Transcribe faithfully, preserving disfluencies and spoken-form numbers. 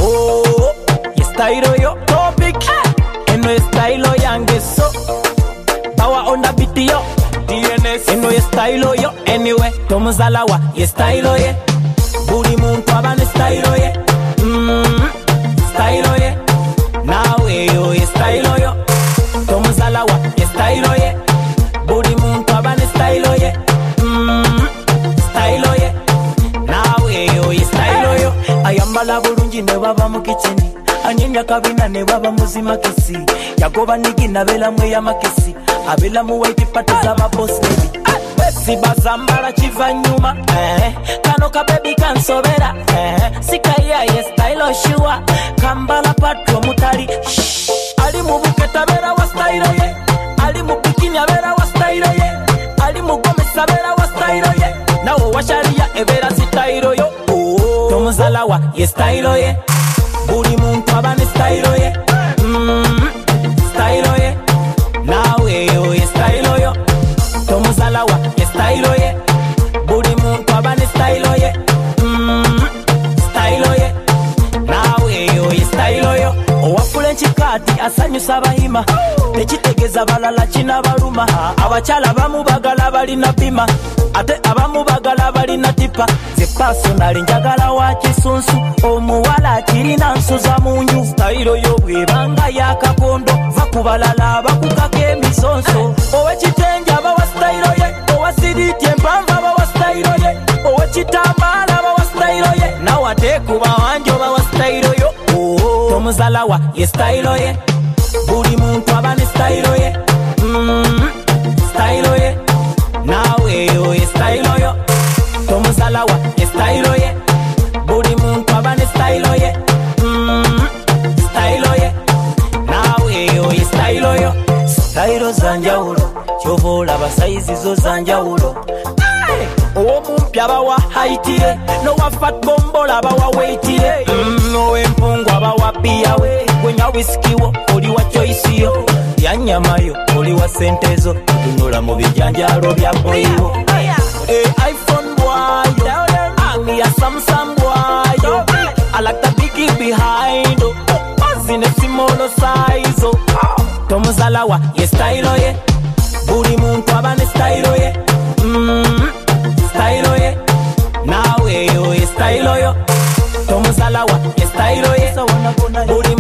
Oh, ye style yo topic. Eno ye style yange so. Power on the beat yo. D N S. Eno ye style yo. Anyway, tomuzalawa ye style ye. Buri muntu abane style ye. Mm, style ye. Nawe yo ye style yo. Tomuzalawa ye style ye. Buri muntu abane style ye. Mm, style ye. Nawe yo ye style yo. Ayambala bulungi ne baba mu kitchen. Anyenya kabina ne baba muzima kesi. Yagoba nigi na bela mwe ya makesi. Abela mu white party za ba boss baby. Si bazambala chiva nyuma eh. Kano ka baby kansobera eh. Sikaya ye style shua. Kambala patro mutali shh. Ali mu buketa bera wa style ye. Ali mu bikini bera wa style ye. Ali mu gomesa bera wa style ye. Nawo washaria ebera style yo. Oh, tomuzalawa ye style ye. Buri muntu abane style ye. Mm, style ye. Nawe yo ye style yo. Tomuzalawa ye style ye. Buri muntu abane style ye. Mm, style ye. Nawe yo ye style yo. Owafule nchikati asanyusa abahima. Tekitegeza balala kina baluma. Abachala bamu bagala balina bima. Ate abamu bagala balina tipa. Ze personal njagala wa kisunsu. Omuwala kirina nsuza munju. Style yo bwebanga yakakondo. Vakubalala bakukake emisonso. Owe kitenja bawa style ye. Owe siditye mpamba bawa style ye. Owe kitambala bawa style ye. Nawate kuba wanjo bawa style yo. Oh, tomuzalawa ye style ye. Buri muntu abane style ye. Mm, style ye. Nawe yo ye style yo. Tomuzalawa ye style ye. Buri muntu abane style ye. Mm, style ye. Nawe yo ye style yo. Style zanjawulo. Chovola basaizi zo zanjawulo. Owo mumpya bawa haitire. No wa fat bombola bawa waitire. Mm, owe mpungu bawa piyawe. Gwenya whisky wo oli wa choice yo. Yanyama yo oli wa sentezo. Tunula mu bijanjalo bya boyo. Eh, iPhone boy yo. Ami a Samsung boy yo. I like the biggie behind oh. Bazine simolo size oh. Tomuzalawa ye style ye. Buri muntu abane style ye. Mm, style ye. Nawe yo ye style yo. Tomuzalawa ye style ye. Buri